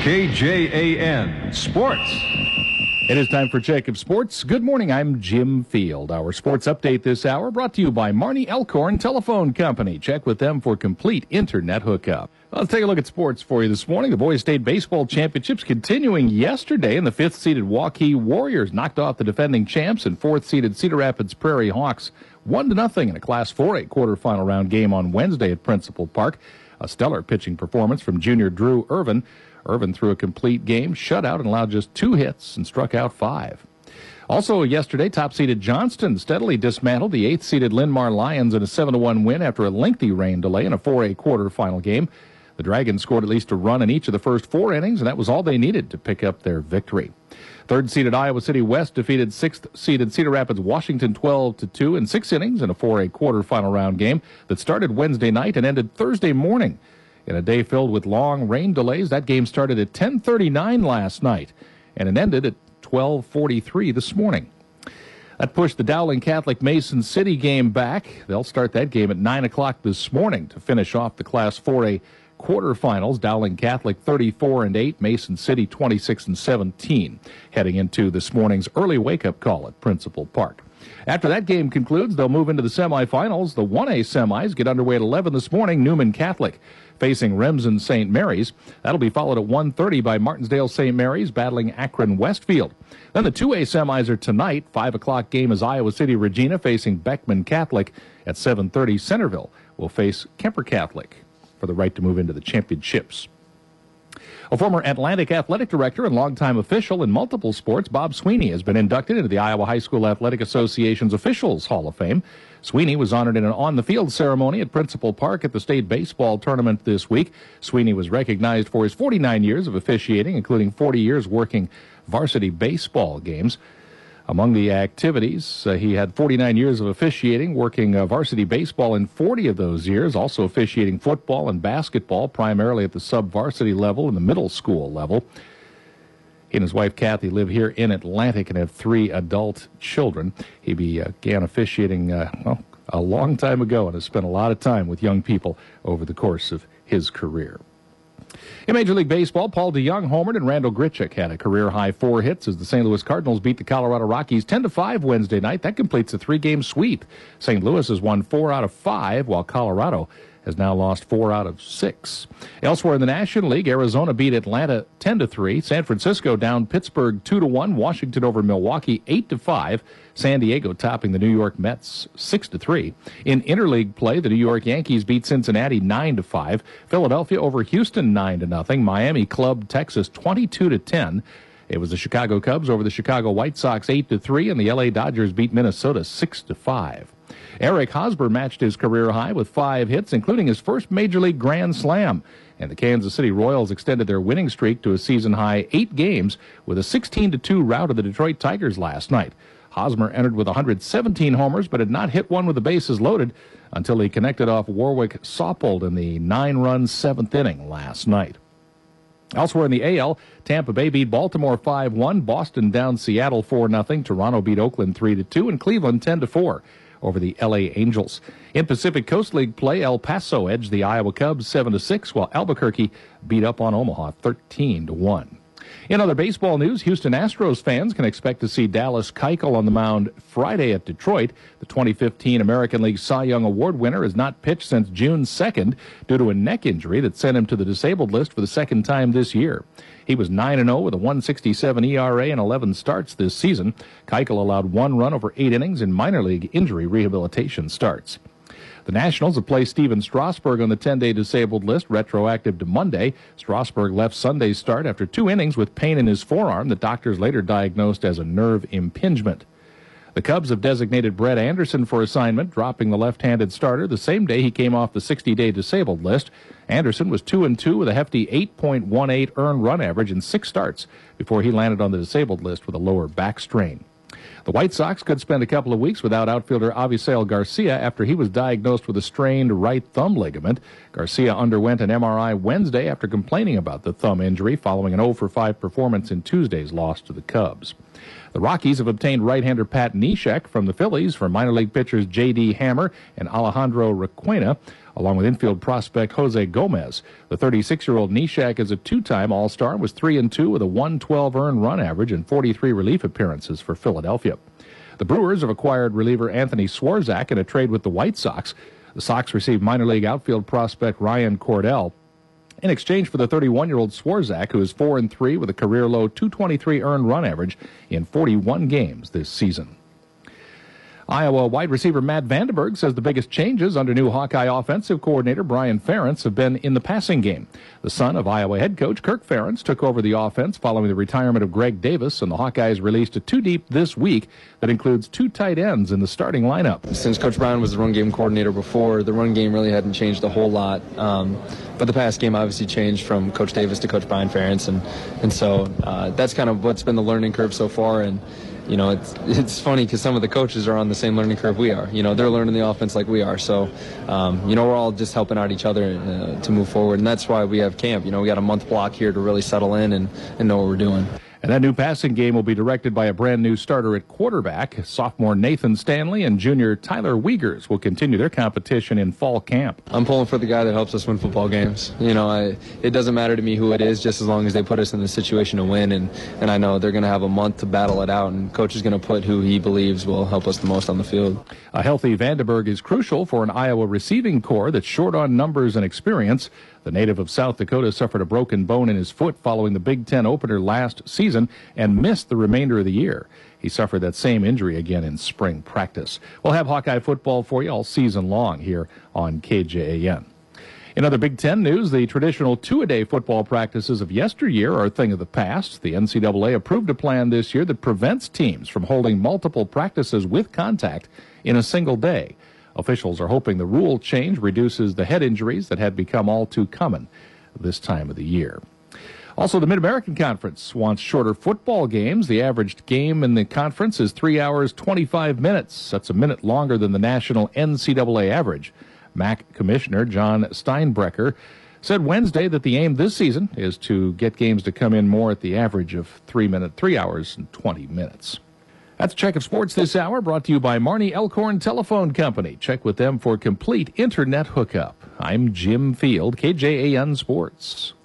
KJAN Sports. It is time for Jacob Sports. Good morning, I'm Jim Field. Our sports update this hour brought to you by Marnie Elkhorn Telephone Company. Check with them for complete internet hookup. Let's take a look at sports for you this morning. The Boys State Baseball Championships continuing yesterday, and the 5th-seeded Waukee Warriors knocked off the defending champs and 4th-seeded Cedar Rapids Prairie Hawks 1-0 in a Class 4A quarterfinal round game on Wednesday at Principal Park. A stellar pitching performance from junior Drew Irvin. Irvin threw a complete game, shutout, and allowed just 2 hits and struck out 5. Also yesterday, top-seeded Johnston steadily dismantled the 8th-seeded Linn-Mar Lions in a 7-1 win after a lengthy rain delay in a 4A quarterfinal game. The Dragons scored at least a run in each of the first 4 innings, and that was all they needed to pick up their victory. 3rd-seeded Iowa City West defeated 6th-seeded Cedar Rapids Washington 12-2 in 6 innings in a 4A quarterfinal round game that started Wednesday night and ended Thursday morning. In a day filled with long rain delays, that game started at 10:39 last night, and it ended at 12:43 this morning. That pushed the Dowling Catholic Mason City game back. They'll start that game at 9 o'clock this morning to finish off the Class 4A quarterfinals. Dowling Catholic 34-8, Mason City 26-17, heading into this morning's early wake-up call at Principal Park. After that game concludes, they'll move into the semifinals. The 1A semis get underway at 11 this morning. Newman Catholic facing Remsen St. Mary's. That'll be followed at 1:30 by Martinsdale St. Mary's battling Akron Westfield. Then the 2A semis are tonight. 5 o'clock game is Iowa City Regina facing Beckman Catholic. At 7:30, Centerville will face Kemper Catholic for the right to move into the championships. A former Atlantic athletic director and longtime official in multiple sports, Bob Sweeney, has been inducted into the Iowa High School Athletic Association's Officials Hall of Fame. Sweeney was honored in an on-the-field ceremony at Principal Park at the state baseball tournament this week. Sweeney was recognized for his 49 years of officiating, including 40 years working varsity baseball games. Among the activities, he had 49 years of officiating, working varsity baseball in 40 of those years, also officiating football and basketball, primarily at the sub-varsity level and the middle school level. He and his wife, Kathy, live here in Atlantic and have 3 adult children. He began officiating a long time ago and has spent a lot of time with young people over the course of his career. In Major League Baseball, Paul DeYoung homered and Randall Grichuk had a career-high 4 hits as the St. Louis Cardinals beat the Colorado Rockies 10-5 Wednesday night. That completes a 3-game sweep. St. Louis has won 4 out of 5, while Colorado has now lost 4 out of 6. Elsewhere in the National League, Arizona beat Atlanta 10-3. San Francisco down Pittsburgh 2-1. Washington over Milwaukee 8-5. San Diego topping the New York Mets 6-3. In interleague play, the New York Yankees beat Cincinnati 9-5. Philadelphia over Houston 9-0. Miami clubbed Texas 22-10. It was the Chicago Cubs over the Chicago White Sox 8-3, and the LA Dodgers beat Minnesota 6-5. Eric Hosmer matched his career high with 5 hits, including his first Major League Grand Slam. And the Kansas City Royals extended their winning streak to a season-high 8 games with a 16-2 rout of the Detroit Tigers last night. Hosmer entered with 117 homers, but had not hit one with the bases loaded until he connected off Warwick Saupold in the 9-run 7th inning last night. Elsewhere in the AL, Tampa Bay beat Baltimore 5-1, Boston down Seattle 4-0, Toronto beat Oakland 3-2, and Cleveland 10-4. Over the L.A. Angels. In Pacific Coast League play, El Paso edged the Iowa Cubs 7-6, while Albuquerque beat up on Omaha 13-1. In other baseball news, Houston Astros fans can expect to see Dallas Keuchel on the mound Friday at Detroit. The 2015 American League Cy Young Award winner has not pitched since June 2nd due to a neck injury that sent him to the disabled list for the second time this year. He was 9-0 with a 1.67 ERA and 11 starts this season. Keuchel allowed 1 run over 8 innings in minor league injury rehabilitation starts. The Nationals have placed Steven Strasburg on the 10-day disabled list, retroactive to Monday. Strasburg left Sunday's start after 2 innings with pain in his forearm that doctors later diagnosed as a nerve impingement. The Cubs have designated Brett Anderson for assignment, dropping the left-handed starter the same day he came off the 60-day disabled list. Anderson was 2-2 with a hefty 8.18 earned run average in 6 starts before he landed on the disabled list with a lower back strain. The White Sox could spend a couple of weeks without outfielder Avisail Garcia after he was diagnosed with a strained right thumb ligament. Garcia underwent an MRI Wednesday after complaining about the thumb injury following an 0-for-5 performance in Tuesday's loss to the Cubs. The Rockies have obtained right-hander Pat Neshek from the Phillies for minor league pitchers J.D. Hammer and Alejandro Requena, along with infield prospect Jose Gomez. The 36-year-old Neshek is a two-time All-Star and was 3-2 with a 112 earned run average and 43 relief appearances for Philadelphia. The Brewers have acquired reliever Anthony Swarzak in a trade with the White Sox. The Sox received minor league outfield prospect Ryan Cordell in exchange for the 31-year-old Swarzak, who is 4-3 with a career-low 223 earned run average in 41 games this season. Iowa wide receiver Matt Vandenberg says the biggest changes under new Hawkeye offensive coordinator Brian Ferentz have been in the passing game. The son of Iowa head coach Kirk Ferentz took over the offense following the retirement of Greg Davis, and the Hawkeyes released a two-deep this week that includes two tight ends in the starting lineup. Since Coach Brown was the run game coordinator before, the run game really hadn't changed a whole lot. But the pass game obviously changed from Coach Davis to Coach Brian Ferentz, and so that's kind of what's been the learning curve so far. And you know, it's funny because some of the coaches are on the same learning curve we are. You know, they're learning the offense like we are. So, you know, we're all just helping out each other to move forward. And that's why we have camp. You know, we got a month block here to really settle in and know what we're doing. And that new passing game will be directed by a brand new starter at quarterback. Sophomore Nathan Stanley and junior Tyler Wiegers will continue their competition in fall camp. I'm pulling for the guy that helps us win football games. You know, it doesn't matter to me who it is, just as long as they put us in the situation to win. And I know they're going to have a month to battle it out, and coach is going to put who he believes will help us the most on the field. A healthy Vandenberg is crucial for an Iowa receiving corps that's short on numbers and experience. The native of South Dakota suffered a broken bone in his foot following the Big Ten opener last season and missed the remainder of the year. He suffered that same injury again in spring practice. We'll have Hawkeye football for you all season long here on KJAN. In other Big Ten news, the traditional two-a-day football practices of yesteryear are a thing of the past. The NCAA approved a plan this year that prevents teams from holding multiple practices with contact in a single day. Officials are hoping the rule change reduces the head injuries that had become all too common this time of the year. Also, the Mid-American Conference wants shorter football games. The average game in the conference is 3 hours, 25 minutes. That's a minute longer than the national NCAA average. MAC Commissioner John Steinbrecher said Wednesday that the aim this season is to get games to come in more at the average of 3 hours and 20 minutes. That's Check of Sports this hour, brought to you by Marnie Elkhorn Telephone Company. Check with them for complete internet hookup. I'm Jim Field, KJAN Sports.